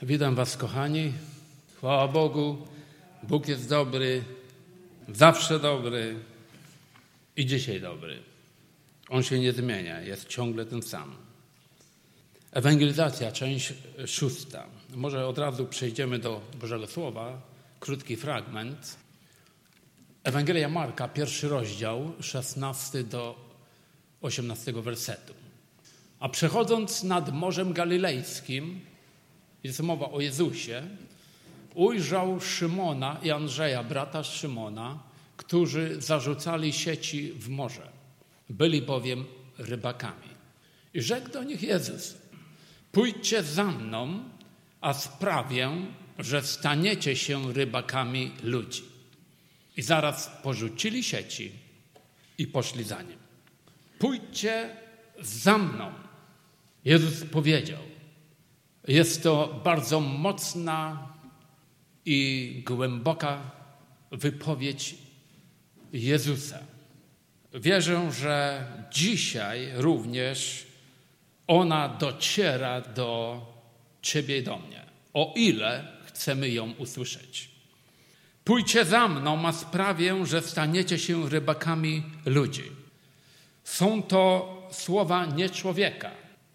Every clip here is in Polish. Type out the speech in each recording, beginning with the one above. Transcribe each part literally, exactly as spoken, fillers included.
Witam was, kochani. Chwała Bogu. Bóg jest dobry, zawsze dobry i dzisiaj dobry. On się nie zmienia, jest ciągle ten sam. Ewangelizacja, część szósta. Może od razu przejdziemy do Bożego Słowa. Krótki fragment. Ewangelia Marka, pierwszy rozdział, szesnasty do osiemnastego wersetu. A przechodząc nad Morzem Galilejskim, jest mowa o Jezusie, ujrzał Szymona i Andrzeja, brata Szymona, którzy zarzucali sieci w morze. Byli bowiem rybakami. I rzekł do nich Jezus: pójdźcie za mną, a sprawię, że staniecie się rybakami ludzi. I zaraz porzucili sieci i poszli za nim. Pójdźcie za mną. Jezus powiedział. Jest to bardzo mocna i głęboka wypowiedź Jezusa. Wierzę, że dzisiaj również ona dociera do ciebie i do mnie, o ile chcemy ją usłyszeć. Pójdźcie za mną, a sprawię, że staniecie się rybakami ludzi. Są to słowa nie człowieka,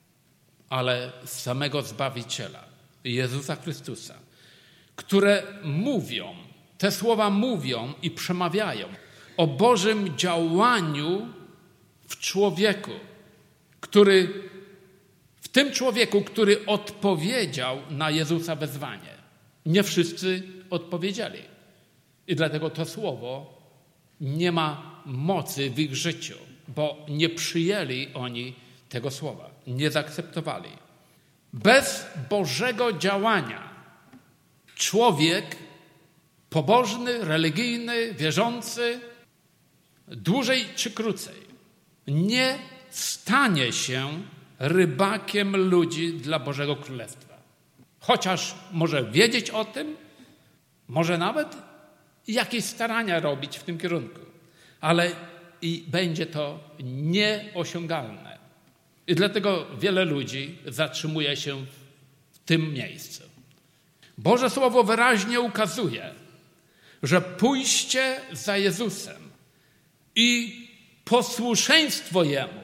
ale samego Zbawiciela, Jezusa Chrystusa, które mówią, te słowa mówią i przemawiają o Bożym działaniu w człowieku, który, w tym człowieku, który odpowiedział na Jezusa wezwanie. Nie wszyscy odpowiedzieli. I dlatego to słowo nie ma mocy w ich życiu, bo nie przyjęli oni tego słowa, nie zaakceptowali. Bez Bożego działania człowiek pobożny, religijny, wierzący, dłużej czy krócej, nie stanie się rybakiem ludzi dla Bożego Królestwa. Chociaż może wiedzieć o tym, może nawet jakieś starania robić w tym kierunku, ale i będzie to nieosiągalne. I dlatego wiele ludzi zatrzymuje się w tym miejscu. Boże Słowo wyraźnie ukazuje, że pójście za Jezusem i posłuszeństwo Jemu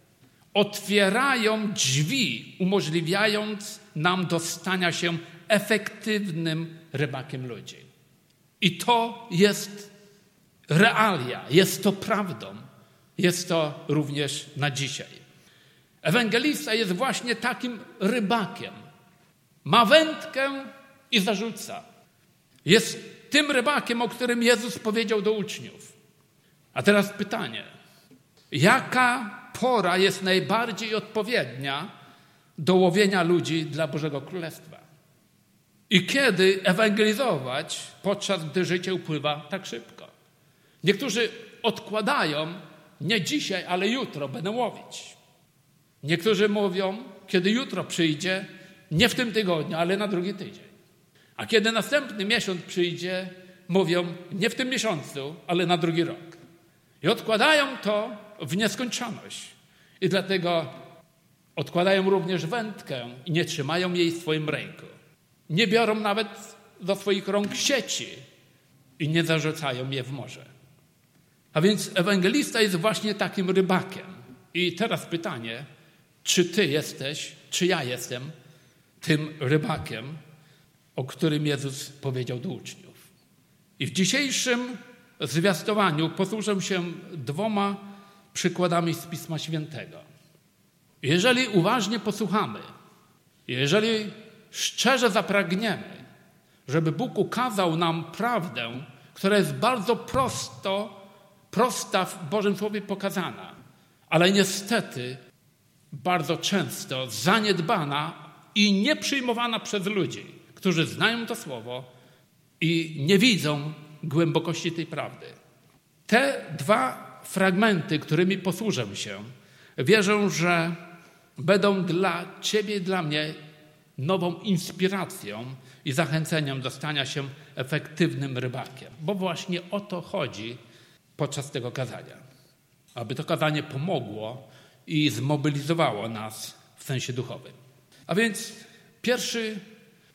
otwierają drzwi, umożliwiając nam do stania się efektywnym rybakiem ludzi. I to jest realia, jest to prawdą, jest to również na dzisiaj. Ewangelista jest właśnie takim rybakiem. Ma wędkę i zarzuca. Jest tym rybakiem, o którym Jezus powiedział do uczniów. A teraz pytanie. Jaka pora jest najbardziej odpowiednia do łowienia ludzi dla Bożego Królestwa? I kiedy ewangelizować, podczas gdy życie upływa tak szybko? Niektórzy odkładają, nie dzisiaj, ale jutro będę łowić. Niektórzy mówią, kiedy jutro przyjdzie, nie w tym tygodniu, ale na drugi tydzień. A kiedy następny miesiąc przyjdzie, mówią, nie w tym miesiącu, ale na drugi rok. I odkładają to w nieskończoność. I dlatego odkładają również wędkę i nie trzymają jej w swoim ręku. Nie biorą nawet do swoich rąk sieci i nie zarzucają je w morze. A więc ewangelista jest właśnie takim rybakiem. I teraz pytanie, czy ty jesteś, czy ja jestem tym rybakiem, o którym Jezus powiedział do uczniów. I w dzisiejszym zwiastowaniu posłużę się dwoma przykładami z Pisma Świętego. Jeżeli uważnie posłuchamy, jeżeli szczerze zapragniemy, żeby Bóg ukazał nam prawdę, która jest bardzo prosto, prosta w Bożym Słowie pokazana, ale niestety bardzo często zaniedbana i nieprzyjmowana przez ludzi, którzy znają to Słowo i nie widzą głębokości tej prawdy. Te dwa fragmenty, którymi posłużę się, wierzę, że będą dla ciebie i dla mnie nową inspiracją i zachęceniem do stania się efektywnym rybakiem. Bo właśnie o to chodzi podczas tego kazania. Aby to kazanie pomogło i zmobilizowało nas w sensie duchowym. A więc pierwszy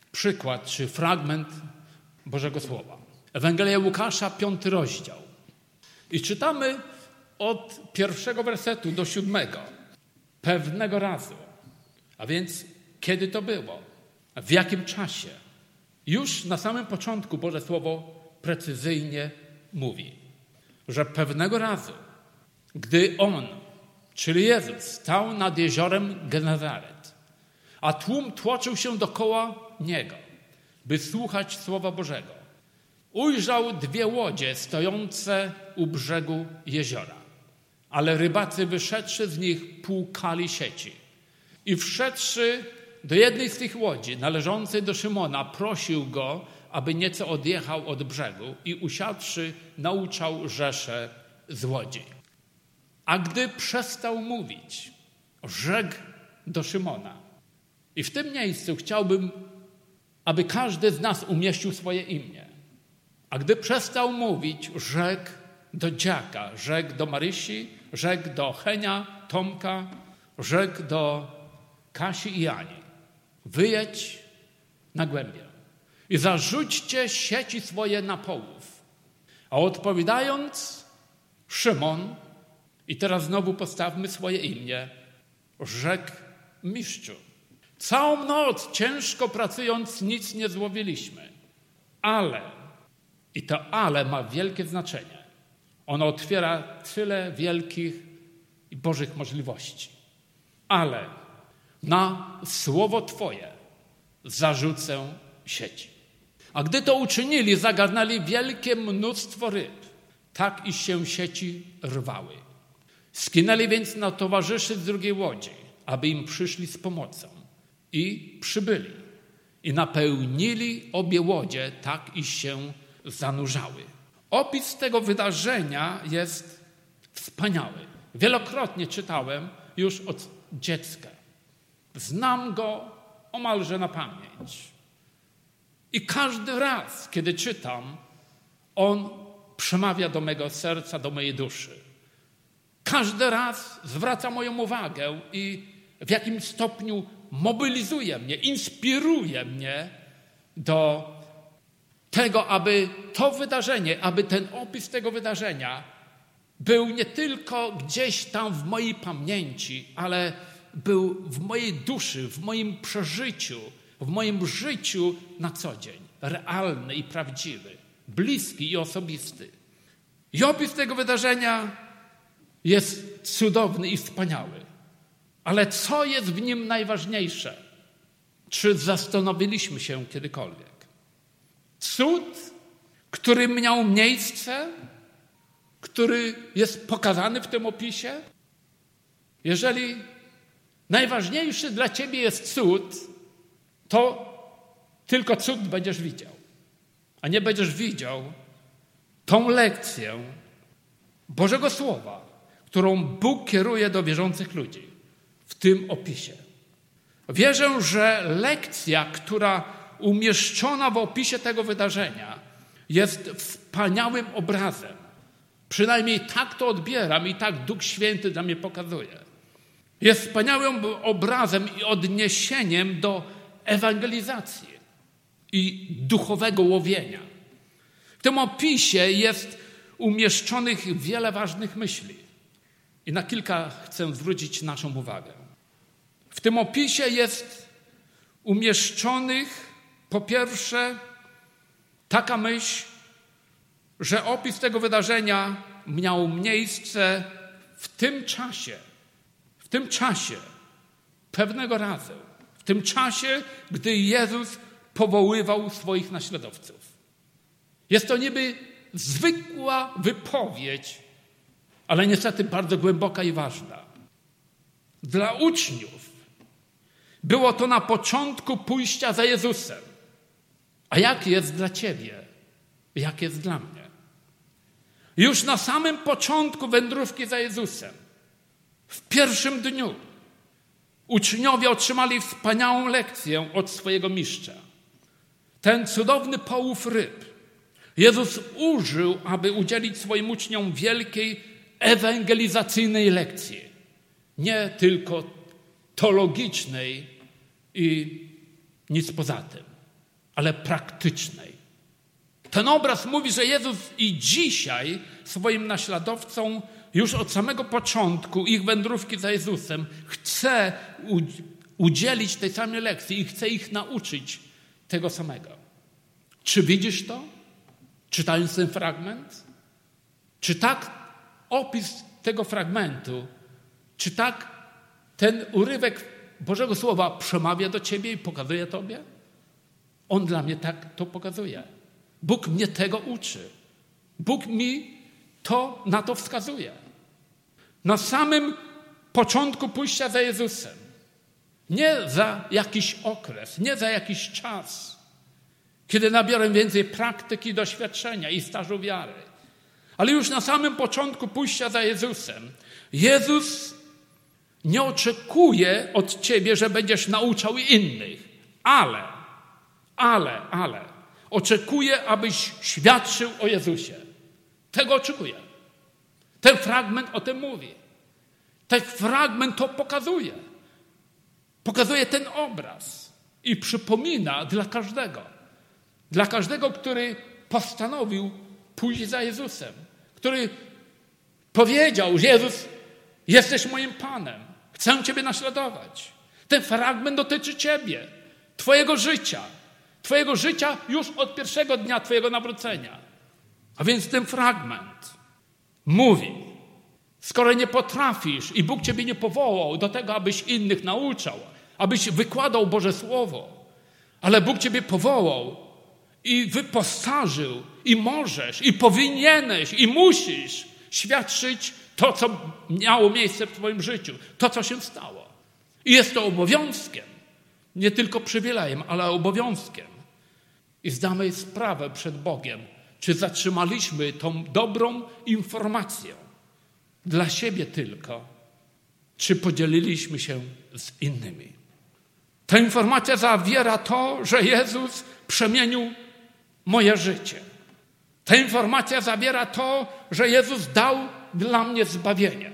przykład czy fragment Bożego Słowa. Ewangelia Łukasza, piąty rozdział. I czytamy od pierwszego wersetu do siódmego. Pewnego razu. A więc kiedy to było? W jakim czasie? Już na samym początku Boże Słowo precyzyjnie mówi, że pewnego razu, gdy On, czyli Jezus, stał nad jeziorem Genezaret, a tłum tłoczył się dokoła Niego, by słuchać Słowa Bożego, ujrzał dwie łodzie stojące u brzegu jeziora, ale rybacy wyszedłszy z nich płukali sieci. I wszedłszy do jednej z tych łodzi, należącej do Szymona, prosił go, aby nieco odjechał od brzegu i usiadłszy, nauczał rzeszę z łodzi. A gdy przestał mówić, rzekł do Szymona. I w tym miejscu chciałbym, aby każdy z nas umieścił swoje imię. A gdy przestał mówić, rzekł do dziaka, rzekł do Marysi, rzekł do Henia, Tomka, rzekł do Kasi i Ani. Wyjedź na głębię i zarzućcie sieci swoje na połów. A odpowiadając, Szymon, i teraz znowu postawmy swoje imię, rzekł: Mistrzu, całą noc ciężko pracując nic nie złowiliśmy, ale, i to ale ma wielkie znaczenie, ono otwiera tyle wielkich i Bożych możliwości, ale na słowo Twoje zarzucę sieci. A gdy to uczynili, zagarnęli wielkie mnóstwo ryb, tak iż się sieci rwały. Skinęli więc na towarzyszy z drugiej łodzi, aby im przyszli z pomocą. I przybyli. I napełnili obie łodzie, tak iż się zanurzały. Opis tego wydarzenia jest wspaniały. Wielokrotnie czytałem już od dziecka. Znam go omalże na pamięć. I każdy raz, kiedy czytam, on przemawia do mego serca, do mojej duszy. Każdy raz zwraca moją uwagę i w jakimś stopniu mobilizuje mnie, inspiruje mnie do tego, aby to wydarzenie, aby ten opis tego wydarzenia był nie tylko gdzieś tam w mojej pamięci, ale był w mojej duszy, w moim przeżyciu, w moim życiu na co dzień. Realny i prawdziwy, bliski i osobisty. I opis tego wydarzenia jest cudowny i wspaniały. Ale co jest w nim najważniejsze? Czy zastanowiliśmy się kiedykolwiek? Cud, który miał miejsce, który jest pokazany w tym opisie? Jeżeli najważniejszy dla ciebie jest cud, to tylko cud będziesz widział. A nie będziesz widział tą lekcję Bożego Słowa, którą Bóg kieruje do wierzących ludzi w tym opisie. Wierzę, że lekcja, która umieszczona w opisie tego wydarzenia, jest wspaniałym obrazem. Przynajmniej tak to odbieram i tak Duch Święty dla mnie pokazuje. Jest wspaniałym obrazem i odniesieniem do ewangelizacji i duchowego łowienia. W tym opisie jest umieszczonych wiele ważnych myśli. I na kilka chcę zwrócić naszą uwagę. W tym opisie jest umieszczonych po pierwsze taka myśl, że opis tego wydarzenia miał miejsce w tym czasie, w tym czasie, pewnego razu, w tym czasie, gdy Jezus powoływał swoich naśladowców. Jest to niby zwykła wypowiedź, ale niestety bardzo głęboka i ważna. Dla uczniów było to na początku pójścia za Jezusem. A jak jest dla ciebie? Jak jest dla mnie? Już na samym początku wędrówki za Jezusem, w pierwszym dniu, uczniowie otrzymali wspaniałą lekcję od swojego mistrza. Ten cudowny połów ryb Jezus użył, aby udzielić swoim uczniom wielkiej ewangelizacyjnej lekcji. Nie tylko teologicznej i nic poza tym. ale praktycznej. Ten obraz mówi, że Jezus i dzisiaj swoim naśladowcom już od samego początku ich wędrówki za Jezusem chce udzielić tej samej lekcji i chce ich nauczyć tego samego. Czy widzisz to? Czytając ten fragment? Czy tak opis tego fragmentu, czy tak ten urywek Bożego Słowa przemawia do ciebie i pokazuje tobie? On dla mnie tak to pokazuje. Bóg mnie tego uczy. Bóg mi to na to wskazuje. Na samym początku pójścia za Jezusem. Nie za jakiś okres, nie za jakiś czas, kiedy nabiorę więcej praktyki, doświadczenia i stażu wiary. Ale już na samym początku pójścia za Jezusem Jezus nie oczekuje od ciebie, że będziesz nauczał innych, ale, ale, ale oczekuje, abyś świadczył o Jezusie. Tego oczekuje. Ten fragment o tym mówi. Ten fragment to pokazuje. Pokazuje ten obraz i przypomina dla każdego. Dla każdego, który postanowił pójść za Jezusem. Który powiedział, że Jezus, jesteś moim Panem. Chcę Ciebie naśladować. Ten fragment dotyczy Ciebie, Twojego życia. Twojego życia już od pierwszego dnia Twojego nawrócenia. A więc ten fragment mówi, skoro nie potrafisz i Bóg Ciebie nie powołał do tego, abyś innych nauczał, abyś wykładał Boże Słowo, ale Bóg Ciebie powołał i wyposażył i możesz, i powinieneś, i musisz świadczyć to, co miało miejsce w Twoim życiu, to, co się stało. I jest to obowiązkiem, nie tylko przywilejem, ale obowiązkiem. I zdamy sprawę przed Bogiem, czy zatrzymaliśmy tą dobrą informację dla siebie tylko, czy podzieliliśmy się z innymi. Ta informacja zawiera to, że Jezus przemienił moje życie. Ta informacja zawiera to, że Jezus dał dla mnie zbawienie.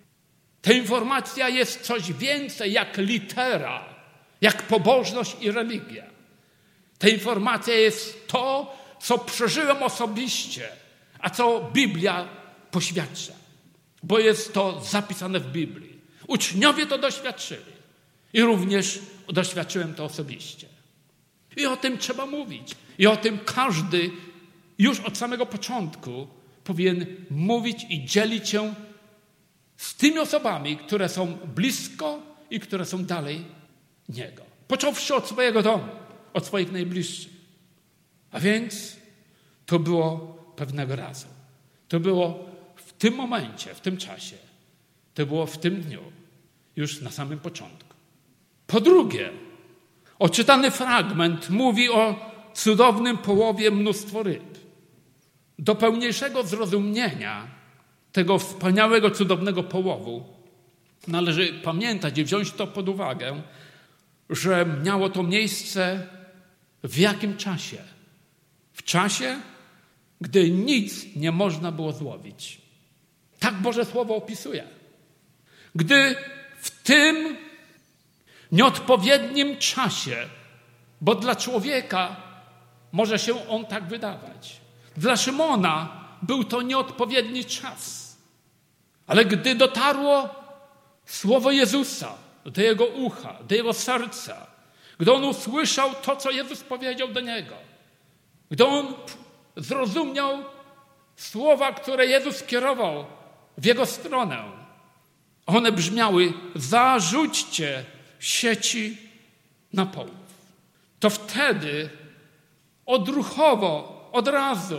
Ta informacja jest coś więcej jak litera, jak pobożność i religia. Ta informacja jest to, co przeżyłem osobiście, a co Biblia poświadcza. Bo jest to zapisane w Biblii. Uczniowie to doświadczyli. I również doświadczyłem to osobiście. I o tym trzeba mówić. I o tym każdy już od samego początku powinien mówić i dzielić się z tymi osobami, które są blisko i które są dalej Niego. Począwszy od swojego domu, od swoich najbliższych. A więc to było pewnego razu. To było w tym momencie, w tym czasie. To było w tym dniu, już na samym początku. Po drugie, odczytany fragment mówi o cudownym połowie mnóstwo ryb. Do pełniejszego zrozumienia tego wspaniałego, cudownego połowu należy pamiętać i wziąć to pod uwagę, że miało to miejsce w jakim czasie? W czasie, gdy nic nie można było złowić. Tak Boże Słowo opisuje. Gdy w tym nieodpowiednim czasie, bo dla człowieka może się on tak wydawać. Dla Szymona był to nieodpowiedni czas. Ale gdy dotarło słowo Jezusa do jego ucha, do jego serca, gdy on usłyszał to, co Jezus powiedział do niego, gdy on zrozumiał słowa, które Jezus skierował w jego stronę, one brzmiały: zarzućcie sieci na połów. To wtedy odruchowo, od razu,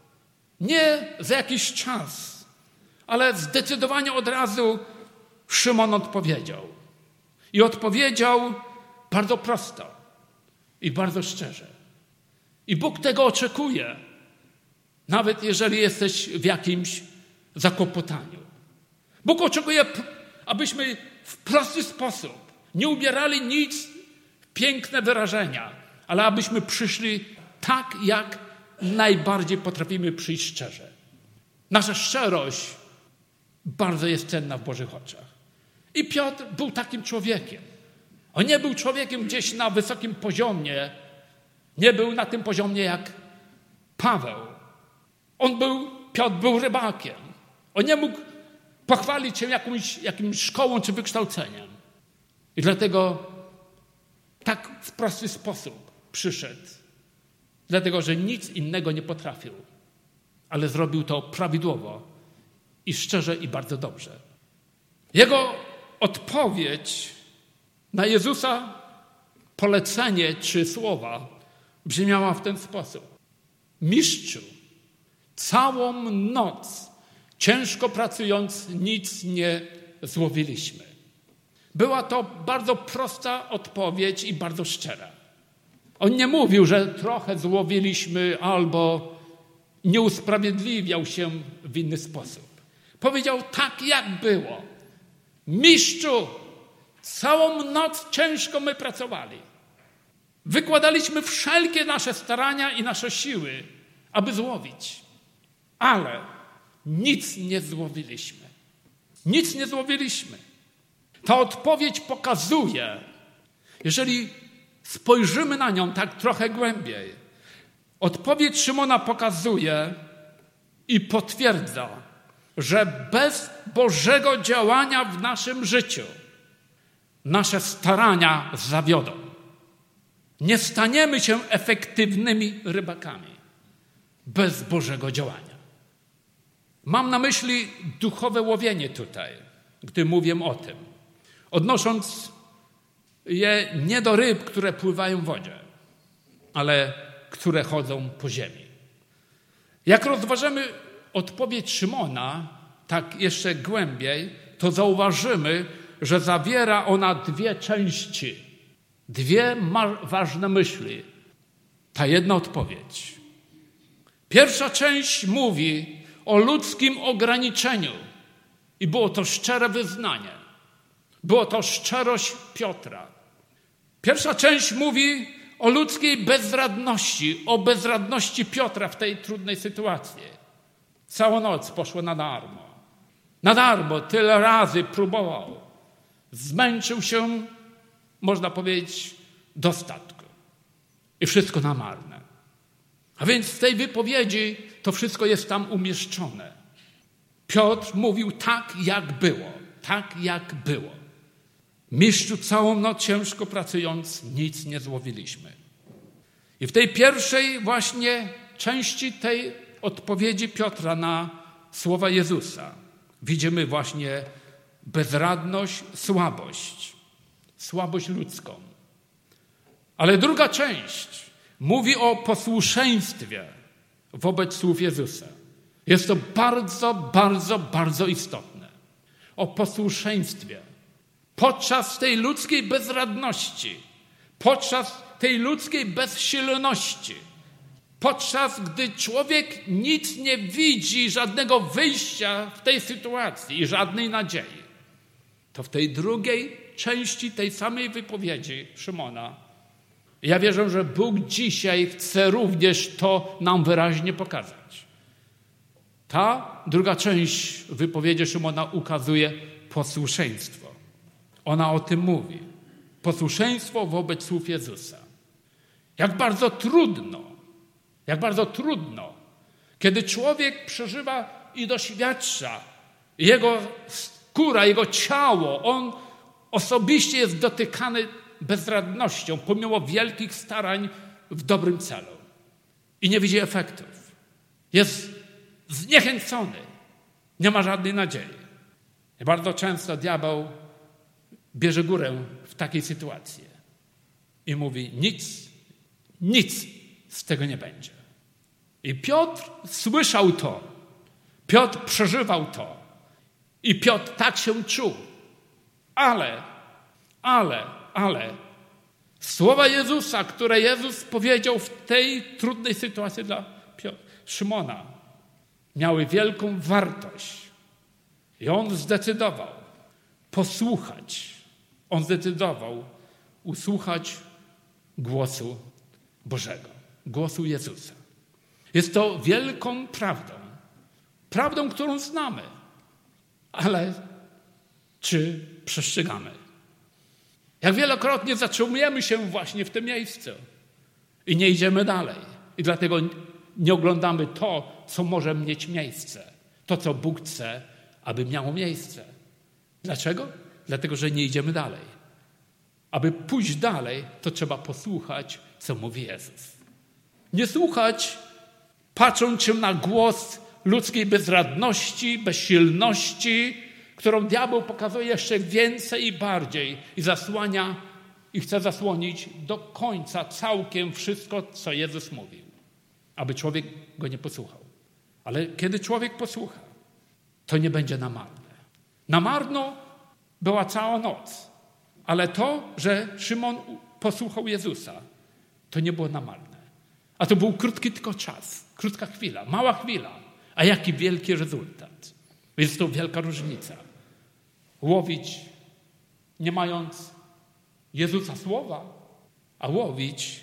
nie za jakiś czas, ale zdecydowanie od razu Szymon odpowiedział. I odpowiedział bardzo prosto i bardzo szczerze. I Bóg tego oczekuje, nawet jeżeli jesteś w jakimś zakłopotaniu. Bóg oczekuje, abyśmy w prosty sposób nie ubierali nic w piękne wyrażenia, ale abyśmy przyszli tak, jak najbardziej potrafimy przyjść szczerze. Nasza szczerość bardzo jest cenna w Bożych oczach. I Piotr był takim człowiekiem. On nie był człowiekiem gdzieś na wysokim poziomie, Nie był na tym poziomie jak Paweł. On był, Piotr był rybakiem. On nie mógł pochwalić się jakąś, jakimś szkołą czy wykształceniem. I dlatego tak w prosty sposób przyszedł. Dlatego, że nic innego nie potrafił. Ale zrobił to prawidłowo i szczerze i bardzo dobrze. Jego odpowiedź na Jezusa polecenie czy słowa brzmiała w ten sposób. Mistrzu, całą noc ciężko pracując nic nie złowiliśmy. Była to bardzo prosta odpowiedź i bardzo szczera. On nie mówił, że trochę złowiliśmy albo nie usprawiedliwiał się w inny sposób. Powiedział tak, jak było. Mistrzu, całą noc ciężko my pracowali. Wykładaliśmy wszelkie nasze starania i nasze siły, aby złowić. Ale nic nie złowiliśmy. Nic nie złowiliśmy. Ta odpowiedź pokazuje, jeżeli spojrzymy na nią tak trochę głębiej, odpowiedź Szymona pokazuje i potwierdza, że bez Bożego działania w naszym życiu nasze starania zawiodą. Nie staniemy się efektywnymi rybakami bez Bożego działania. Mam na myśli duchowe łowienie tutaj, gdy mówię o tym, odnosząc je nie do ryb, które pływają w wodzie, ale które chodzą po ziemi. Jak rozważymy odpowiedź Szymona, tak jeszcze głębiej, to zauważymy, że zawiera ona dwie części, dwie ważne myśli. Ta jedna odpowiedź. Pierwsza część mówi o ludzkim ograniczeniu i było to szczere wyznanie. Było to szczerość Piotra. Pierwsza część mówi o ludzkiej bezradności, o bezradności Piotra w tej trudnej sytuacji. Całą noc poszło na darmo. Na darmo tyle razy próbował. Zmęczył się, można powiedzieć, do statku. I wszystko na marne. A więc w tej wypowiedzi to wszystko jest tam umieszczone. Piotr mówił tak, jak było. Tak, jak było. Mistrzu, całą noc ciężko pracując, nic nie złowiliśmy. I w tej pierwszej właśnie części tej odpowiedzi Piotra na słowa Jezusa widzimy właśnie bezradność, słabość. Słabość ludzką. Ale druga część mówi o posłuszeństwie wobec słów Jezusa. Jest to bardzo, bardzo, bardzo istotne. O posłuszeństwie. Podczas tej ludzkiej bezradności, podczas tej ludzkiej bezsilności, podczas gdy człowiek nic nie widzi, żadnego wyjścia w tej sytuacji i żadnej nadziei, to w tej drugiej części tej samej wypowiedzi Szymona, ja wierzę, że Bóg dzisiaj chce również to nam wyraźnie pokazać. Ta druga część wypowiedzi Szymona ukazuje posłuszeństwo. Ona o tym mówi. Posłuszeństwo wobec słów Jezusa. Jak bardzo trudno, jak bardzo trudno, kiedy człowiek przeżywa i doświadcza, jego skóra, jego ciało, on osobiście jest dotykany bezradnością, pomimo wielkich starań w dobrym celu. I nie widzi efektów. Jest zniechęcony. Nie ma żadnej nadziei. I bardzo często diabeł bierze górę w takiej sytuacji i mówi nic, nic z tego nie będzie. I Piotr słyszał to. Piotr przeżywał to. I Piotr tak się czuł. Ale, ale, ale słowa Jezusa, które Jezus powiedział w tej trudnej sytuacji dla Piotra, Szymona, miały wielką wartość. I on zdecydował posłuchać. On zdecydował usłuchać głosu Bożego, głosu Jezusa. Jest to wielką prawdą. Prawdą, którą znamy. Ale czy przestrzegamy? Jak wielokrotnie zatrzymujemy się właśnie w tym miejscu I nie idziemy dalej. I dlatego nie oglądamy to, co może mieć miejsce. To, co Bóg chce, aby miało miejsce. Dlaczego? Dlatego, że nie idziemy dalej. Aby pójść dalej, to trzeba posłuchać, co mówi Jezus. Nie słuchać, patrząc się na głos ludzkiej bezradności, bezsilności, którą diabeł pokazuje jeszcze więcej i bardziej i zasłania i chce zasłonić do końca całkiem wszystko, co Jezus mówił, aby człowiek go nie posłuchał. Ale kiedy człowiek posłucha, to nie będzie na marne. Na marno była cała noc, ale to, że Szymon posłuchał Jezusa, to nie było na marne. A to był krótki tylko czas, krótka chwila, mała chwila, a jaki wielki rezultat. Jest to wielka różnica. Łowić, nie mając Jezusa słowa, a łowić,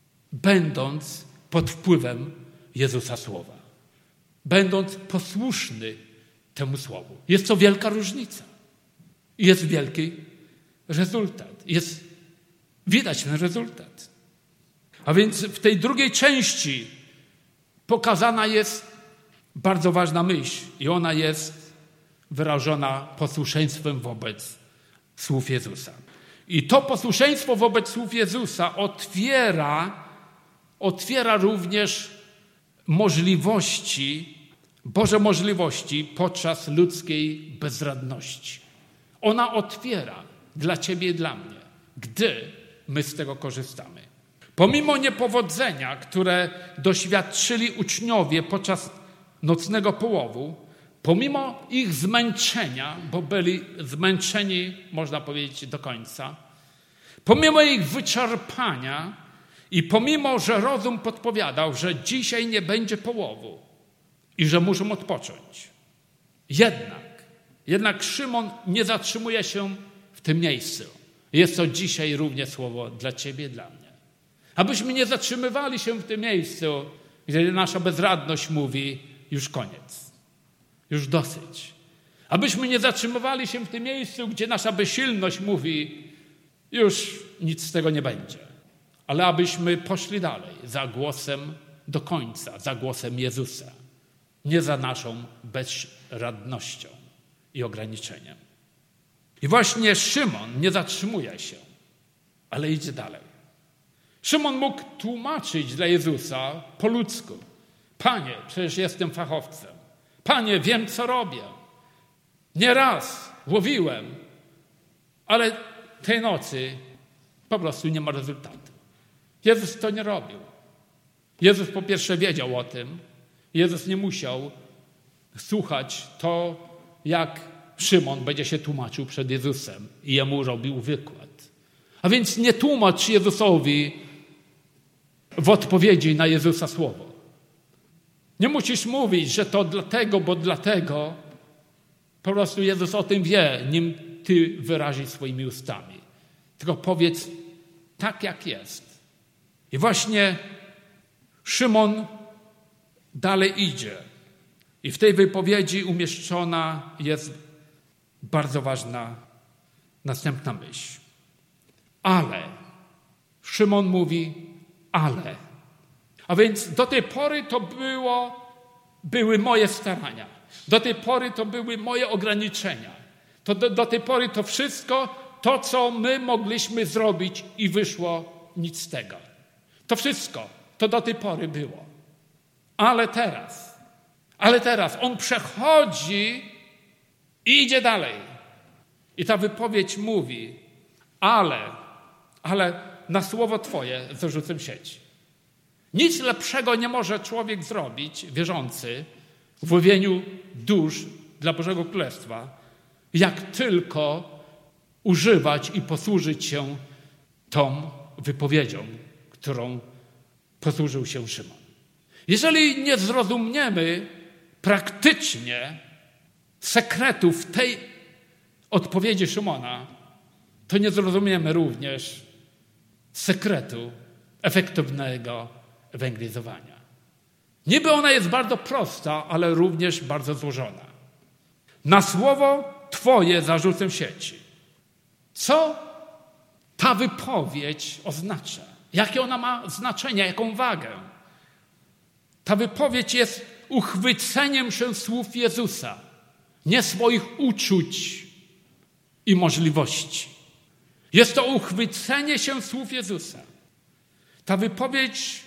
będąc pod wpływem Jezusa słowa. Będąc posłuszny temu słowu. Jest to wielka różnica. I jest wielki rezultat. Jest, widać ten rezultat. A więc w tej drugiej części pokazana jest bardzo ważna myśl i ona jest wyrażona posłuszeństwem wobec słów Jezusa. I to posłuszeństwo wobec słów Jezusa otwiera, otwiera również możliwości, Boże możliwości podczas ludzkiej bezradności. Ona otwiera dla ciebie i dla mnie, gdy my z tego korzystamy. Pomimo niepowodzenia, które doświadczyli uczniowie podczas nocnego połowu, pomimo ich zmęczenia, bo byli zmęczeni, można powiedzieć, do końca, pomimo ich wyczerpania i pomimo, że rozum podpowiadał, że dzisiaj nie będzie połowu i że muszą odpocząć, jednak, jednak Szymon nie zatrzymuje się w tym miejscu. Jest to dzisiaj również słowo dla ciebie i dla mnie. Abyśmy nie zatrzymywali się w tym miejscu, gdzie nasza bezradność mówi już koniec, już dosyć. Abyśmy nie zatrzymywali się w tym miejscu, gdzie nasza bezsilność mówi już nic z tego nie będzie. Ale abyśmy poszli dalej za głosem do końca, za głosem Jezusa. Nie za naszą bezradnością i ograniczeniem. I właśnie Szymon nie zatrzymuje się, ale idzie dalej. Szymon mógł tłumaczyć dla Jezusa po ludzku. Panie, przecież jestem fachowcem. Panie, wiem, co robię. Nieraz łowiłem, ale tej nocy po prostu nie ma rezultatu. Jezus to nie robił. Jezus po pierwsze wiedział o tym. Jezus nie musiał słuchać to, jak Szymon będzie się tłumaczył przed Jezusem i jemu robił wykład. A więc nie tłumacz Jezusowi w odpowiedzi na Jezusa słowo. Nie musisz mówić, że to dlatego, bo dlatego. Po prostu Jezus o tym wie, nim ty wyrazisz swoimi ustami. Tylko powiedz tak, jak jest. I właśnie Szymon dalej idzie. I w tej wypowiedzi umieszczona jest bardzo ważna następna myśl. Ale. Szymon mówi ale. A więc do tej pory to było, były moje starania. Do tej pory to były moje ograniczenia. To do, do tej pory to wszystko, to co my mogliśmy zrobić i wyszło nic z tego. To wszystko, to do tej pory było. Ale teraz, ale teraz on przechodzi i idzie dalej. I ta wypowiedź mówi, ale, ale na słowo Twoje zarzucę sieć. Nic lepszego nie może człowiek zrobić, wierzący, w łowieniu dusz dla Bożego Królestwa, jak tylko używać i posłużyć się tą wypowiedzią, którą posłużył się Szymon. Jeżeli nie zrozumiemy praktycznie sekretów tej odpowiedzi Szymona, to nie zrozumiemy również sekretu efektywnego ewangelizowania. Niby ona jest bardzo prosta, ale również bardzo złożona. Na słowo Twoje zarzucę sieci. Co ta wypowiedź oznacza? Jakie ona ma znaczenie, jaką wagę? Ta wypowiedź jest uchwyceniem się słów Jezusa, nie swoich uczuć i możliwości. Jest to uchwycenie się słów Jezusa. Ta wypowiedź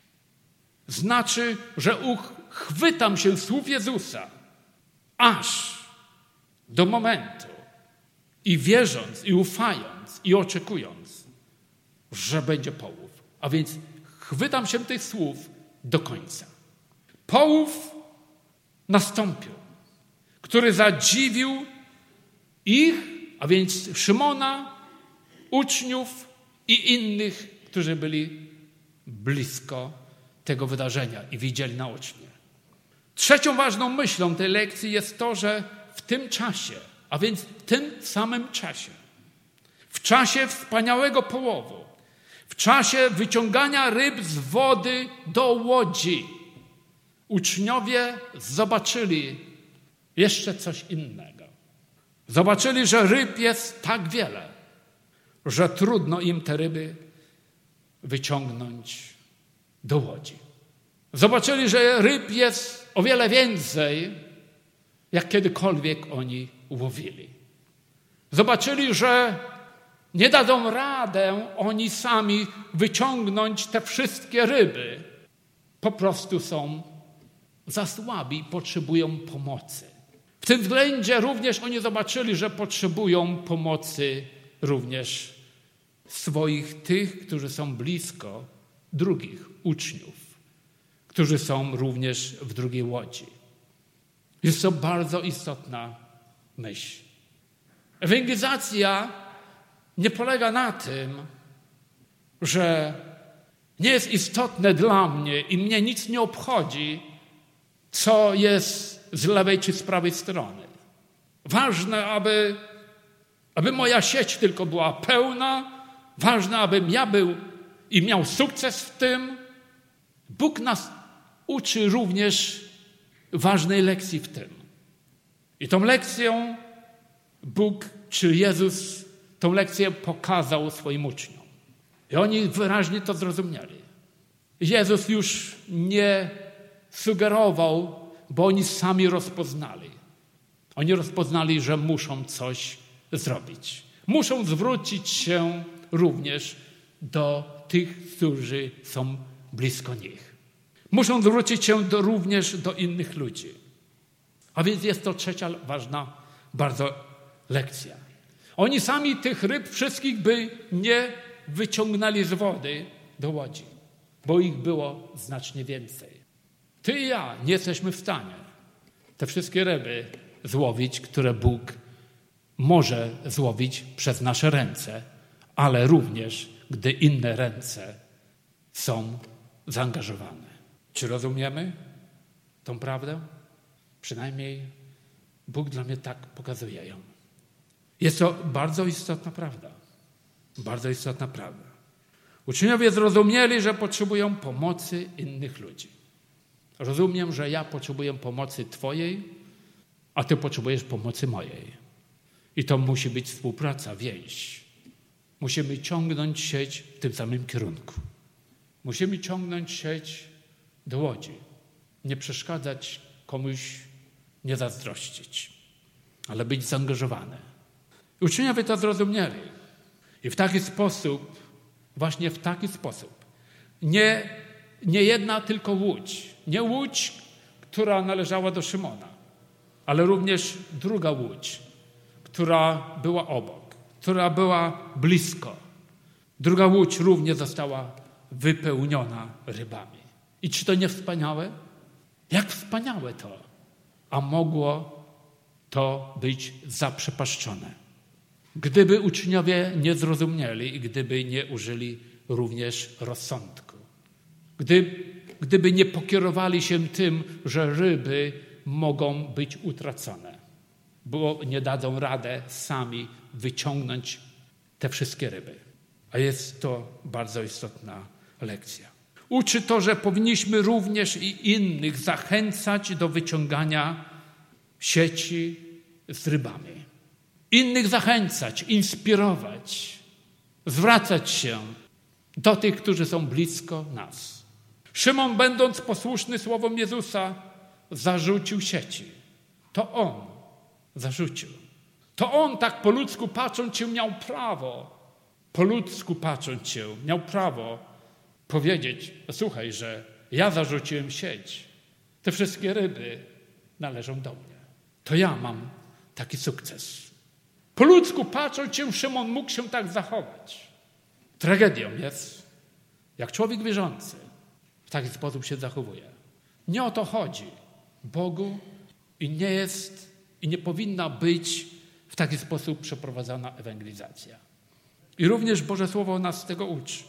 znaczy, że uchwytam się słów Jezusa aż do momentu i wierząc, i ufając, i oczekując, że będzie połów. A więc chwytam się tych słów do końca. Połów nastąpił, który zadziwił ich, a więc Szymona, uczniów i innych, którzy byli blisko tego wydarzenia i widzieli naocznie. Trzecią ważną myślą tej lekcji jest to, że w tym czasie, a więc w tym samym czasie, w czasie wspaniałego połowu, w czasie wyciągania ryb z wody do łodzi, uczniowie zobaczyli jeszcze coś innego. Zobaczyli, że ryb jest tak wiele, że trudno im te ryby wyciągnąć do łodzi. Zobaczyli, że ryb jest o wiele więcej, jak kiedykolwiek oni łowili. Zobaczyli, że nie dadzą radę oni sami wyciągnąć te wszystkie ryby. Po prostu są za słabi i potrzebują pomocy. W tym względzie również oni zobaczyli, że potrzebują pomocy również swoich tych, którzy są blisko drugich uczniów, którzy są również w drugiej łodzi. Jest to bardzo istotna myśl. Ewangelizacja nie polega na tym, że nie jest istotne dla mnie i mnie nic nie obchodzi, co jest z lewej czy z prawej strony. Ważne, aby, aby moja sieć tylko była pełna, ważne, abym ja był i miał sukces w tym. Bóg nas uczy również ważnej lekcji w tym. I tą lekcją Bóg, czy Jezus, tą lekcję pokazał swoim uczniom. I oni wyraźnie to zrozumieli. Jezus już nie sugerował, bo oni sami rozpoznali. Oni rozpoznali, że muszą coś zrobić. Muszą zwrócić się również do tych, którzy są blisko nich. Muszą zwrócić się do, również do innych ludzi. A więc jest to trzecia ważna bardzo lekcja. Oni sami tych ryb wszystkich by nie wyciągnęli z wody do łodzi, bo ich było znacznie więcej. Ty i ja nie jesteśmy w stanie te wszystkie ryby złowić, które Bóg może złowić przez nasze ręce, ale również, gdy inne ręce są zaangażowane. Czy rozumiemy tą prawdę? Przynajmniej Bóg dla mnie tak pokazuje ją. Jest to bardzo istotna prawda. Bardzo istotna prawda. Uczniowie zrozumieli, że potrzebują pomocy innych ludzi. Rozumiem, że ja potrzebuję pomocy Twojej, a Ty potrzebujesz pomocy mojej. I to musi być współpraca, więź. Musimy ciągnąć sieć w tym samym kierunku. Musimy ciągnąć sieć do łodzi. Nie przeszkadzać komuś, nie zazdrościć, ale być zaangażowany. Uczniowie to zrozumieli. I w taki sposób, właśnie w taki sposób, nie, nie jedna tylko łódź, nie łódź, która należała do Szymona, ale również druga łódź, która była obok, która była blisko. Druga łódź również została wypełniona rybami. I czy to nie wspaniałe? Jak wspaniałe to! A mogło to być zaprzepaszczone. Gdyby uczniowie nie zrozumieli i gdyby nie użyli również rozsądku. Gdy, gdyby nie pokierowali się tym, że ryby mogą być utracone, bo nie dadzą radę sami wyciągnąć te wszystkie ryby. A jest to bardzo istotna lekcja. Uczy to, że powinniśmy również i innych zachęcać do wyciągania sieci z rybami. Innych zachęcać, inspirować, zwracać się do tych, którzy są blisko nas. Szymon, będąc posłuszny słowom Jezusa, zarzucił sieci. To on zarzucił. To on, tak po ludzku patrząc się, miał prawo, po ludzku patrząc się, miał prawo powiedzieć: słuchaj, że ja zarzuciłem sieć. Te wszystkie ryby należą do mnie. To ja mam taki sukces. Po ludzku patrząc się, Szymon mógł się tak zachować. Tragedią jest, jak człowiek wierzący w taki sposób się zachowuje. Nie o to chodzi Bogu i nie jest i nie powinna być w taki sposób przeprowadzana ewangelizacja. I również Boże Słowo nas tego uczy.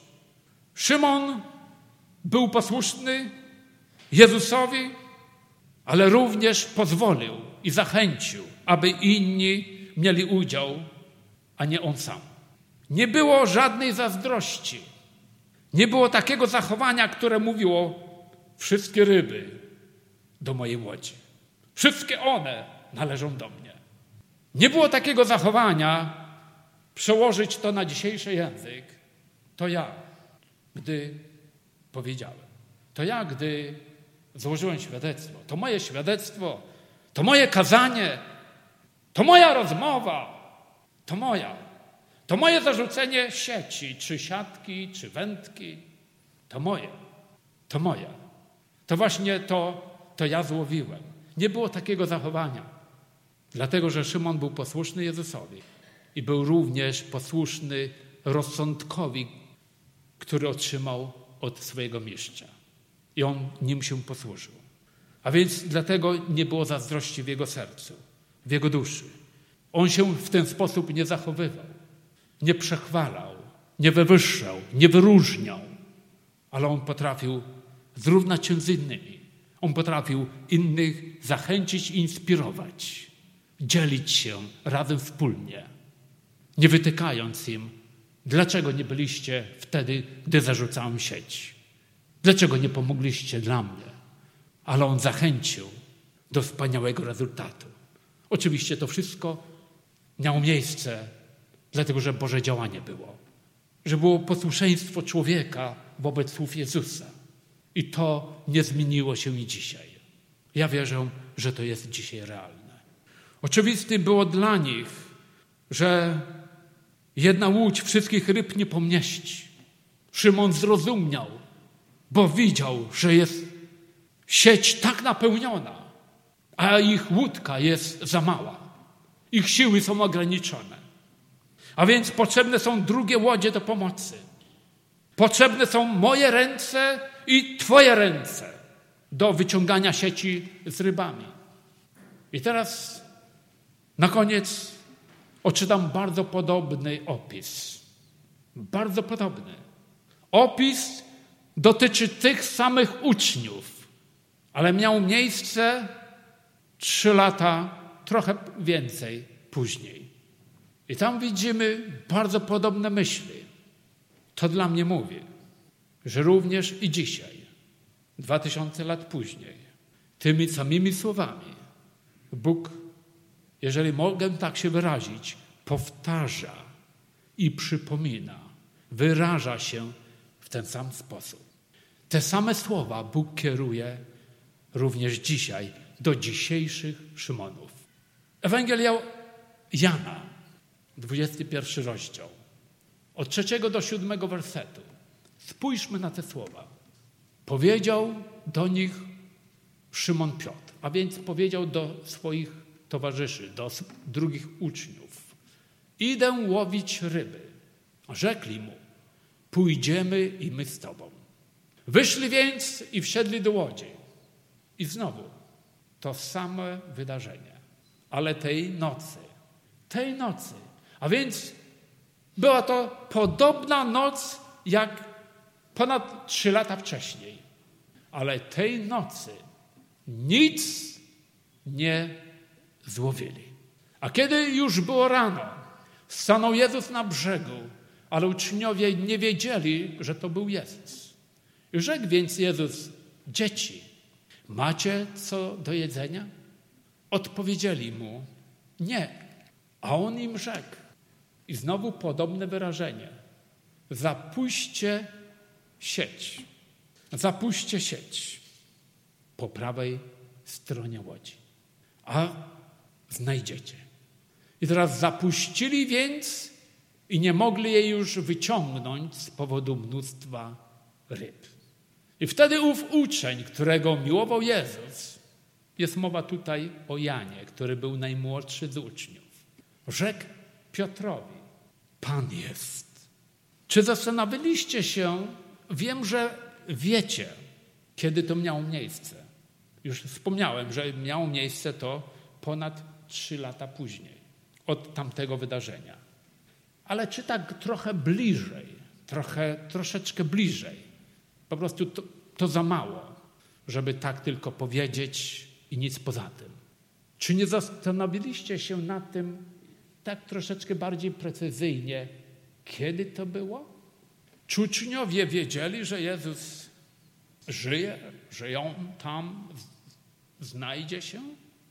Szymon był posłuszny Jezusowi, ale również pozwolił i zachęcił, aby inni mieli udział, a nie on sam. Nie było żadnej zazdrości. Nie było takiego zachowania, które mówiło: wszystkie ryby do mojej łodzi. Wszystkie one należą do mnie. Nie było takiego zachowania, przełożyć to na dzisiejszy język. To ja, gdy powiedziałem. To ja, gdy złożyłem świadectwo. To moje świadectwo. To moje kazanie. To moja rozmowa. To moja. To moje zarzucenie sieci, czy siatki, czy wędki. To moje. To moje. To właśnie to, to ja złowiłem. Nie było takiego zachowania. Dlatego, że Szymon był posłuszny Jezusowi i był również posłuszny rozsądkowi, który otrzymał od swojego mistrza. I on nim się posłużył. A więc dlatego nie było zazdrości w jego sercu, w jego duszy. On się w ten sposób nie zachowywał, nie przechwalał, nie wywyższał, nie wyróżniał, ale on potrafił zrównać się z innymi. On potrafił innych zachęcić i inspirować, dzielić się razem wspólnie, nie wytykając im: dlaczego nie byliście wtedy, gdy zarzucałem sieć? Dlaczego nie pomogliście dla mnie? Ale on zachęcił do wspaniałego rezultatu. Oczywiście to wszystko miało miejsce, dlatego że Boże działanie było. Że było posłuszeństwo człowieka wobec słów Jezusa. I to nie zmieniło się i dzisiaj. Ja wierzę, że to jest dzisiaj realne. Oczywiste było dla nich, że jedna łódź wszystkich ryb nie pomieści. Szymon zrozumiał, bo widział, że jest sieć tak napełniona, a ich łódka jest za mała. Ich siły są ograniczone. A więc potrzebne są drugie łodzie do pomocy. Potrzebne są moje ręce i Twoje ręce do wyciągania sieci z rybami. I teraz na koniec odczytam bardzo podobny opis. Bardzo podobny. Opis dotyczy tych samych uczniów, ale miał miejsce trzy lata, trochę więcej później. I tam widzimy bardzo podobne myśli. To dla mnie mówi, że również i dzisiaj, dwa tysiące lat później, tymi samymi słowami Bóg, jeżeli mogę tak się wyrazić, powtarza i przypomina, wyraża się w ten sam sposób. Te same słowa Bóg kieruje również dzisiaj do dzisiejszych Szymonów. Ewangelia Jana, dwudziesty pierwszy rozdział, od trzeciego do siódmego wersetu. Spójrzmy na te słowa. Powiedział do nich Szymon Piotr, a więc powiedział do swoich towarzyszy, do drugich uczniów: idę łowić ryby. Rzekli mu: pójdziemy i my z tobą. Wyszli więc i wsiedli do łodzi. I znowu to same wydarzenie, ale tej nocy, tej nocy, a więc była to podobna noc jak ponad trzy lata wcześniej, ale tej nocy nic nie złowili. A kiedy już było rano, stanął Jezus na brzegu, ale uczniowie nie wiedzieli, że to był Jezus. I rzekł więc Jezus: dzieci, macie co do jedzenia? Odpowiedzieli mu: nie. A on im rzekł, i znowu podobne wyrażenie: zapuśćcie sieć. Zapuśćcie sieć po prawej stronie łodzi, a znajdziecie. I teraz zapuścili więc i nie mogli jej już wyciągnąć z powodu mnóstwa ryb. I wtedy ów uczeń, którego miłował Jezus, jest mowa tutaj o Janie, który był najmłodszy z uczniów, rzekł Piotrowi: Pan jest. Czy zastanawialiście się, wiem, że wiecie, kiedy to miało miejsce. Już wspomniałem, że miało miejsce to ponad trzy lata później od tamtego wydarzenia. Ale czy tak trochę bliżej, trochę, troszeczkę bliżej, po prostu to, to za mało, żeby tak tylko powiedzieć i nic poza tym. Czy nie zastanowiliście się nad tym tak troszeczkę bardziej precyzyjnie, kiedy to było? Czy uczniowie wiedzieli, że Jezus żyje, że ją tam znajdzie się?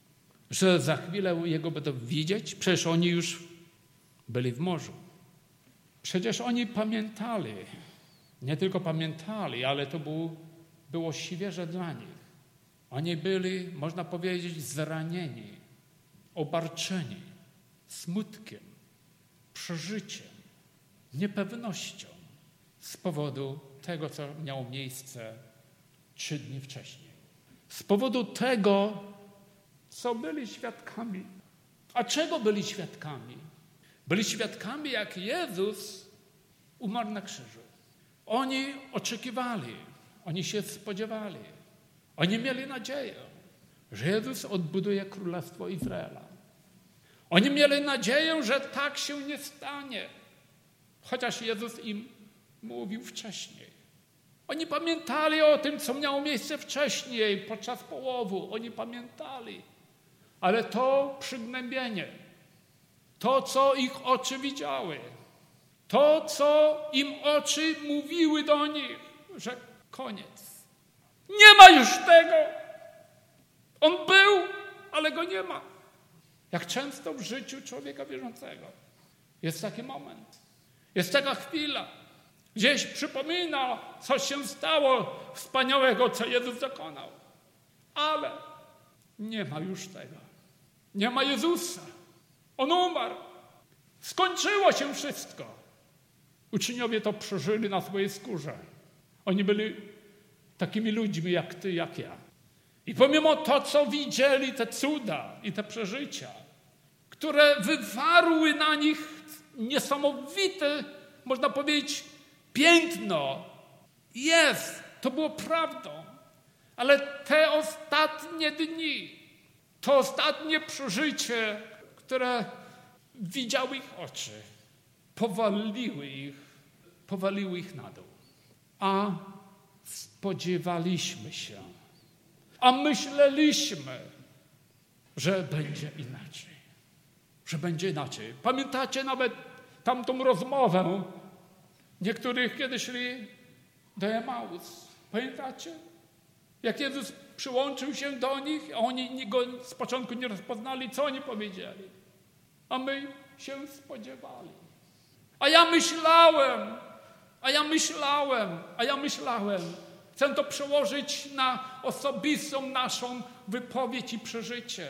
Że za chwilę Jego będą widzieć? Przecież oni już byli w morzu. Przecież oni pamiętali, nie tylko pamiętali, ale to było, było świeże dla nich. Oni byli, można powiedzieć, zranieni, obarczeni smutkiem, przeżyciem, niepewnością z powodu tego, co miało miejsce trzy dni wcześniej. Z powodu tego, co byli świadkami. A czego byli świadkami? Byli świadkami, jak Jezus umarł na krzyżu. Oni oczekiwali, oni się spodziewali, oni mieli nadzieję, że Jezus odbuduje Królestwo Izraela. Oni mieli nadzieję, że tak się nie stanie, chociaż Jezus im mówił wcześniej. Oni pamiętali o tym, co miało miejsce wcześniej, podczas połowu. Oni pamiętali. Ale to przygnębienie, to, co ich oczy widziały, to, co im oczy mówiły do nich, że koniec. Nie ma już tego. On był, ale go nie ma. Jak często w życiu człowieka wierzącego jest taki moment. Jest taka chwila. Gdzieś przypomina, co się stało wspaniałego, co Jezus dokonał. Ale nie ma już tego. Nie ma Jezusa. On umarł. Skończyło się wszystko. Uczniowie to przeżyli na swojej skórze. Oni byli takimi ludźmi jak ty, jak ja. I pomimo to, co widzieli, te cuda i te przeżycia, które wywarły na nich niesamowite, można powiedzieć, piętno. Jest, to było prawdą. Ale te ostatnie dni, to ostatnie przeżycie, które widziały ich oczy, powaliły ich, powaliły ich na dół. A spodziewaliśmy się, a myśleliśmy, że będzie inaczej. Że będzie inaczej. Pamiętacie nawet tamtą rozmowę niektórych, kiedy szli do Emaus. Pamiętacie? Jak Jezus przyłączył się do nich, a oni go z początku nie rozpoznali, co oni powiedzieli? A my się spodziewali. A ja myślałem, a ja myślałem, a ja myślałem. Chcę to przełożyć na osobistą naszą wypowiedź i przeżycie.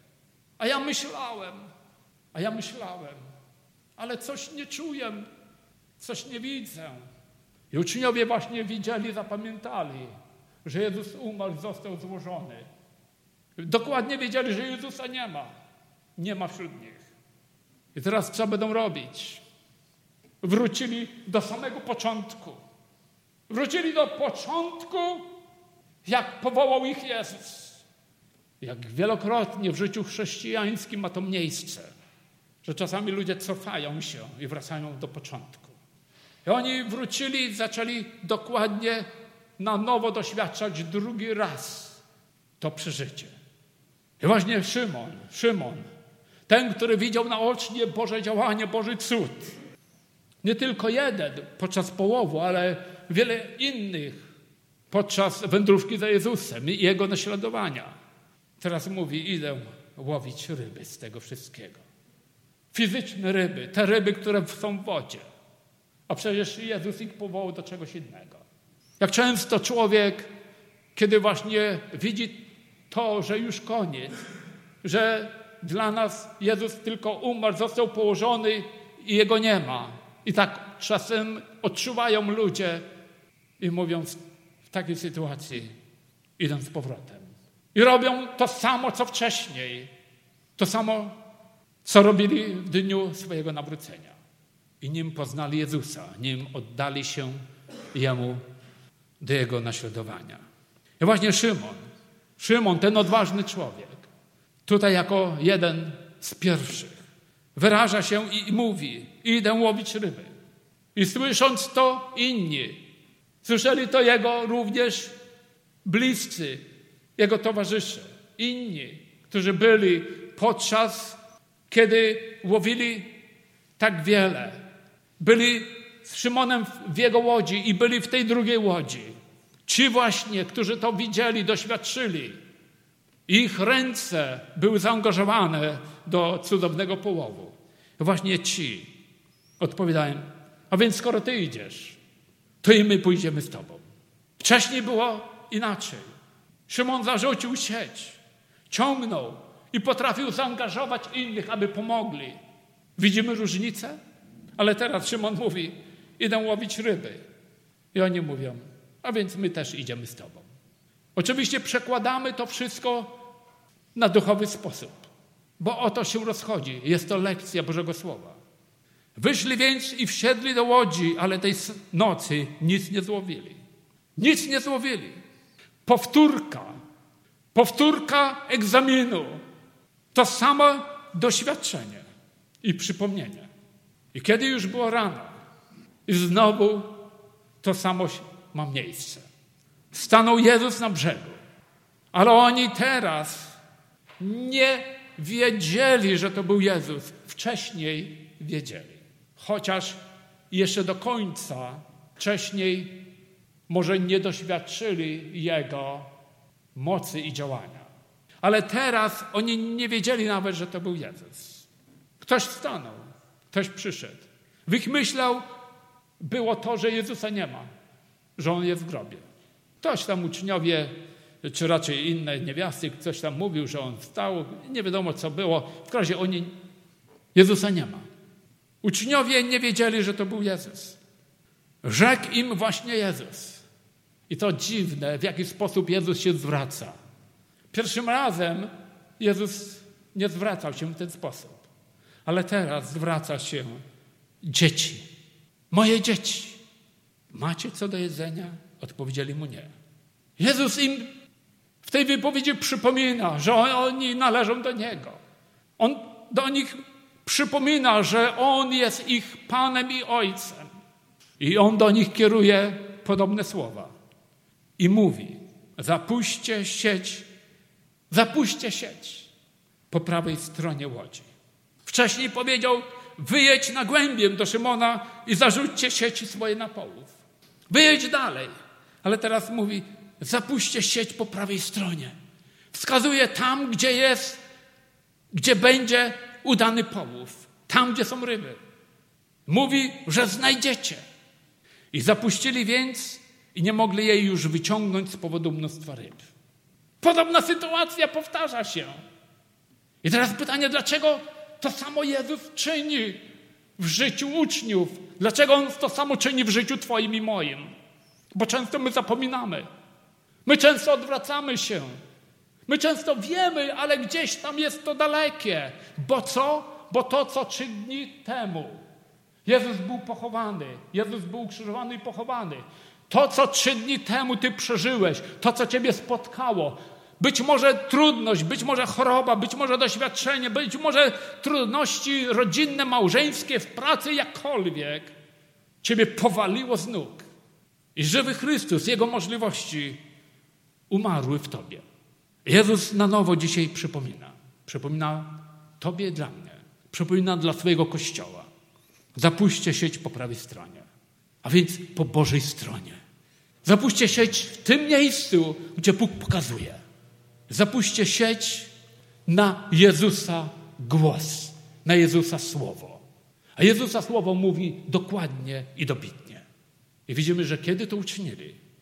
A ja myślałem, a ja myślałem, ale coś nie czuję, coś nie widzę. I uczniowie właśnie widzieli, zapamiętali, że Jezus umarł, został złożony. Dokładnie wiedzieli, że Jezusa nie ma. Nie ma wśród nich. I teraz co będą robić? Wrócili do samego początku. Wrócili do początku, jak powołał ich Jezus. Jak wielokrotnie w życiu chrześcijańskim ma to miejsce, że czasami ludzie cofają się i wracają do początku. I oni wrócili i zaczęli dokładnie na nowo doświadczać drugi raz to przeżycie. I właśnie Szymon, Szymon, ten, który widział naocznie Boże działanie, Boży cud. Nie tylko jeden podczas połowu, ale wiele innych podczas wędrówki za Jezusem i Jego naśladowania. Teraz mówi, idę łowić ryby z tego wszystkiego. Fizyczne ryby, te ryby, które są w wodzie. A przecież Jezus ich powołał do czegoś innego. Jak często człowiek, kiedy właśnie widzi to, że już koniec, że dla nas Jezus tylko umarł, został położony i Jego nie ma. I tak czasem odczuwają ludzie i mówią w takiej sytuacji, idą z powrotem. I robią to samo, co wcześniej. To samo, co robili w dniu swojego nawrócenia. I nim poznali Jezusa, nim oddali się Jemu do Jego naśladowania. I właśnie Szymon, Szymon, ten odważny człowiek, tutaj jako jeden z pierwszych, wyraża się i mówi, idę łowić ryby. I słysząc to inni, słyszeli to jego również bliscy, jego towarzysze, inni, którzy byli podczas, kiedy łowili tak wiele. Byli z Szymonem w jego łodzi i byli w tej drugiej łodzi. Ci właśnie, którzy to widzieli, doświadczyli. Ich ręce były zaangażowane do cudownego połowu. Właśnie ci odpowiadają, a więc skoro ty idziesz, to i my pójdziemy z tobą. Wcześniej było inaczej. Szymon zarzucił sieć, ciągnął i potrafił zaangażować innych, aby pomogli. Widzimy różnicę? Ale teraz Szymon mówi, idę łowić ryby. I oni mówią, a więc my też idziemy z tobą. Oczywiście przekładamy to wszystko na duchowy sposób, bo o to się rozchodzi. Jest to lekcja Bożego Słowa. Wyszli więc i wsiedli do łodzi, ale tej nocy nic nie złowili. Nic nie złowili. Powtórka. Powtórka egzaminu. To samo doświadczenie i przypomnienie. I kiedy już było rano i znowu to samo ma miejsce. Stanął Jezus na brzegu, ale oni teraz nie wiedzieli, że to był Jezus. Wcześniej wiedzieli. Chociaż jeszcze do końca wcześniej może nie doświadczyli Jego mocy i działania. Ale teraz oni nie wiedzieli nawet, że to był Jezus. Ktoś stanął, ktoś przyszedł. W ich myślał było to, że Jezusa nie ma, że On jest w grobie. Ktoś tam uczniowie, czy raczej inne niewiasty, ktoś tam mówił, że On wstał. Nie wiadomo, co było. W każdym razie oni, Jezusa nie ma. Uczniowie nie wiedzieli, że to był Jezus. Rzekł im właśnie Jezus. I to dziwne, w jaki sposób Jezus się zwraca. Pierwszym razem Jezus nie zwracał się w ten sposób. Ale teraz zwraca się dzieci. Moje dzieci. Macie co do jedzenia? Odpowiedzieli mu nie. Jezus im w tej wypowiedzi przypomina, że oni należą do Niego. On do nich przypomina, że On jest ich Panem i Ojcem. I On do nich kieruje podobne słowa. I mówi, zapuśćcie sieć, zapuśćcie sieć po prawej stronie łodzi. Wcześniej powiedział, wyjedź na głębię do Szymona i zarzućcie sieci swoje na połów. Wyjedź dalej. Ale teraz mówi, zapuśćcie sieć po prawej stronie. Wskazuje tam, gdzie jest, gdzie będzie udany połów. Tam, gdzie są ryby. Mówi, że znajdziecie. I zapuścili więc i nie mogli jej już wyciągnąć z powodu mnóstwa ryb. Podobna sytuacja powtarza się. I teraz pytanie, dlaczego to samo Jezus czyni w życiu uczniów? Dlaczego On to samo czyni w życiu Twoim i moim? Bo często my zapominamy. My często odwracamy się. My często wiemy, ale gdzieś tam jest to dalekie. Bo co? Bo to, co trzy dni temu Jezus był pochowany. Jezus był ukrzyżowany i pochowany. To, co trzy dni temu Ty przeżyłeś, to, co Ciebie spotkało, być może trudność, być może choroba, być może doświadczenie, być może trudności rodzinne, małżeńskie, w pracy, jakkolwiek, Ciebie powaliło z nóg. I żywy Chrystus, Jego możliwości umarły w Tobie. Jezus na nowo dzisiaj przypomina. Przypomina Tobie i dla mnie. Przypomina dla swojego Kościoła. Zapuśćcie sieć po prawej stronie. A więc po Bożej stronie. Zapuśćcie sieć w tym miejscu, gdzie Bóg pokazuje. Zapuśćcie sieć na Jezusa głos. Na Jezusa słowo. A Jezusa słowo mówi dokładnie i dobitnie. I widzimy, że kiedy to uczynili,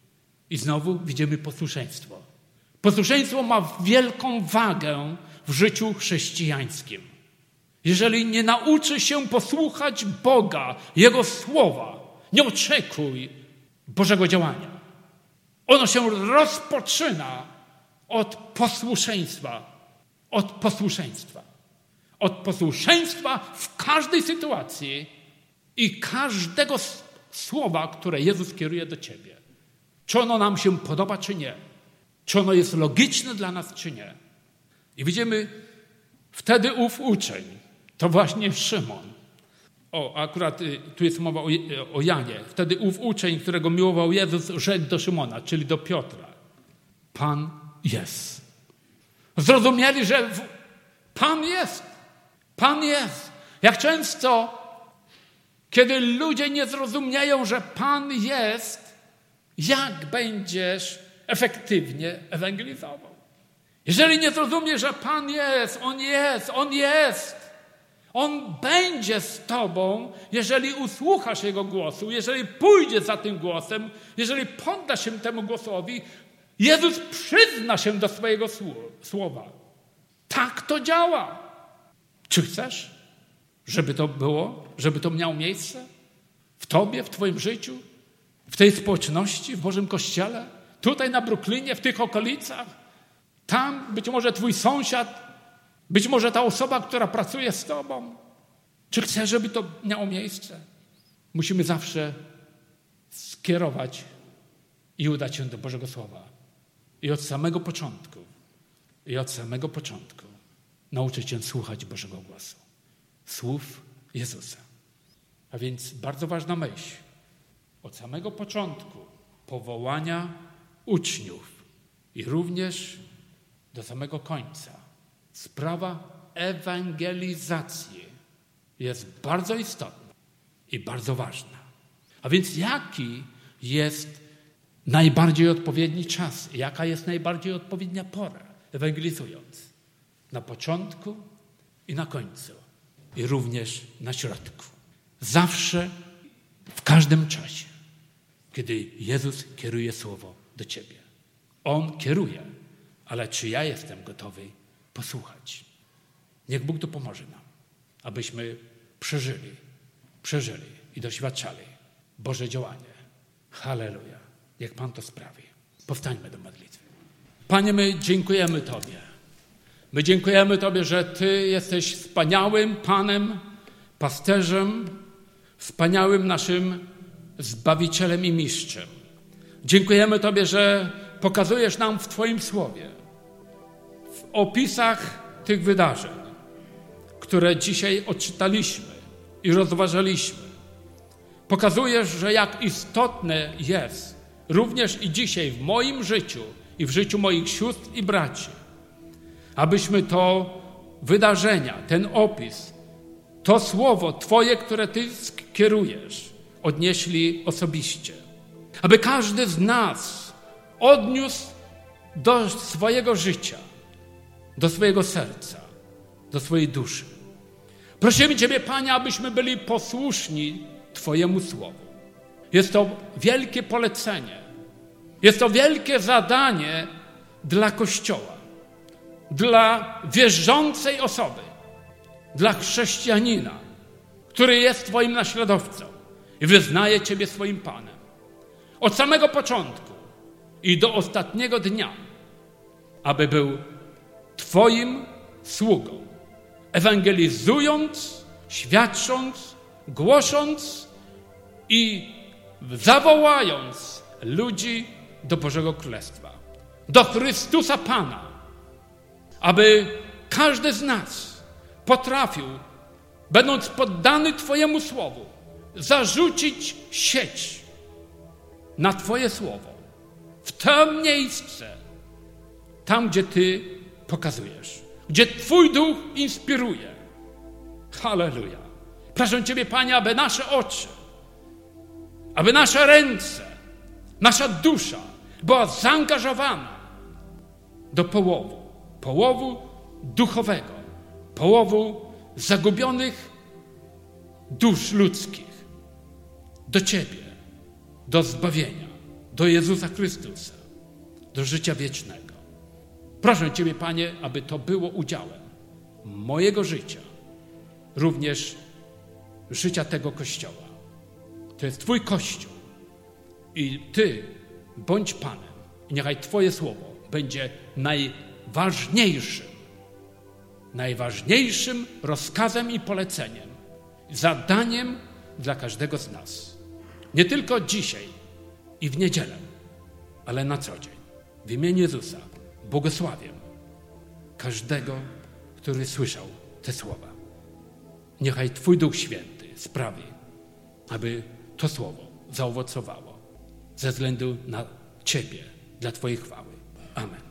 I znowu widzimy posłuszeństwo. Posłuszeństwo ma wielką wagę w życiu chrześcijańskim. Jeżeli nie nauczy się posłuchać Boga, Jego słowa, nie oczekuj Bożego działania. Ono się rozpoczyna od posłuszeństwa. Od posłuszeństwa. Od posłuszeństwa w każdej sytuacji i każdego słowa, które Jezus kieruje do ciebie. Czy ono nam się podoba, czy nie. Czy ono jest logiczne dla nas, czy nie. I widzimy wtedy ów uczeń, to właśnie Szymon. O, akurat tu jest mowa o, o Janie. Wtedy ów uczeń, którego miłował Jezus, rzekł do Szymona, czyli do Piotra. Pan jest. Zrozumieli, że w... Pan jest. Pan jest. Jak często, kiedy ludzie nie zrozumieją, że Pan jest, jak będziesz efektywnie ewangelizował? Jeżeli nie zrozumiesz, że Pan jest, On jest, On jest, On będzie z tobą, jeżeli usłuchasz Jego głosu, jeżeli pójdziesz za tym głosem, jeżeli poddasz się temu głosowi, Jezus przyzna się do swojego słowa. Tak to działa. Czy chcesz, żeby to było, żeby to miało miejsce? W tobie, w twoim życiu? W tej społeczności, w Bożym Kościele? Tutaj na Brooklynie, w tych okolicach? Tam być może twój sąsiad, być może ta osoba, która pracuje z tobą. Czy chcesz, żeby to miało miejsce? Musimy zawsze skierować i udać się do Bożego Słowa. I od samego początku, i od samego początku nauczyć się słuchać Bożego głosu. Słów Jezusa. A więc bardzo ważna myśl. Od samego początku powołania uczniów i również do samego końca sprawa ewangelizacji jest bardzo istotna i bardzo ważna. A więc jaki jest najbardziej odpowiedni czas? Jaka jest najbardziej odpowiednia pora ewangelizując? Na początku i na końcu. I również na środku. Zawsze, w każdym czasie, kiedy Jezus kieruje słowo do ciebie. On kieruje, ale czy ja jestem gotowy posłuchać? Niech Bóg to pomoże nam, abyśmy przeżyli, przeżyli i doświadczali Boże działanie. Halleluja. Niech Pan to sprawi. Powstańmy do modlitwy. Panie, my dziękujemy Tobie. My dziękujemy Tobie, że Ty jesteś wspaniałym Panem, pasterzem, wspaniałym naszym Zbawicielem i Mistrzem. Dziękujemy Tobie, że pokazujesz nam w Twoim Słowie, w opisach tych wydarzeń, które dzisiaj odczytaliśmy i rozważaliśmy. Pokazujesz, że jak istotne jest również i dzisiaj w moim życiu i w życiu moich sióstr i braci, abyśmy to wydarzenia, ten opis, to słowo Twoje, które Ty skierujesz, odnieśli osobiście. Aby każdy z nas odniósł do swojego życia, do swojego serca, do swojej duszy. Prosimy Ciebie, Panie, abyśmy byli posłuszni Twojemu słowu. Jest to wielkie polecenie. Jest to wielkie zadanie dla Kościoła, dla wierzącej osoby, dla chrześcijanina, który jest Twoim naśladowcą i wyznaje Ciebie swoim Panem. Od samego początku i do ostatniego dnia, aby był Twoim sługą, ewangelizując, świadcząc, głosząc i zawołając ludzi do Bożego Królestwa, do Chrystusa Pana, aby każdy z nas potrafił, będąc poddany Twojemu słowu, zarzucić sieć na Twoje słowo, w to miejsce, tam, gdzie Ty pokazujesz, gdzie Twój duch inspiruje. Halleluja. Proszę Ciebie, Panie, aby nasze oczy, aby nasze ręce, nasza dusza była zaangażowana do połowu, połowu duchowego, połowu zagubionych dusz ludzkich, do Ciebie, do zbawienia, do Jezusa Chrystusa, do życia wiecznego. Proszę Ciebie, Panie, aby to było udziałem mojego życia, również życia tego Kościoła. To jest Twój Kościół i Ty bądź Panem i niechaj Twoje słowo będzie najważniejszym, najważniejszym rozkazem i poleceniem, zadaniem dla każdego z nas. Nie tylko dzisiaj i w niedzielę, ale na co dzień. W imieniu Jezusa błogosławię każdego, który słyszał te słowa. Niechaj Twój Duch Święty sprawi, aby to słowo zaowocowało ze względu na Ciebie, dla Twojej chwały. Amen.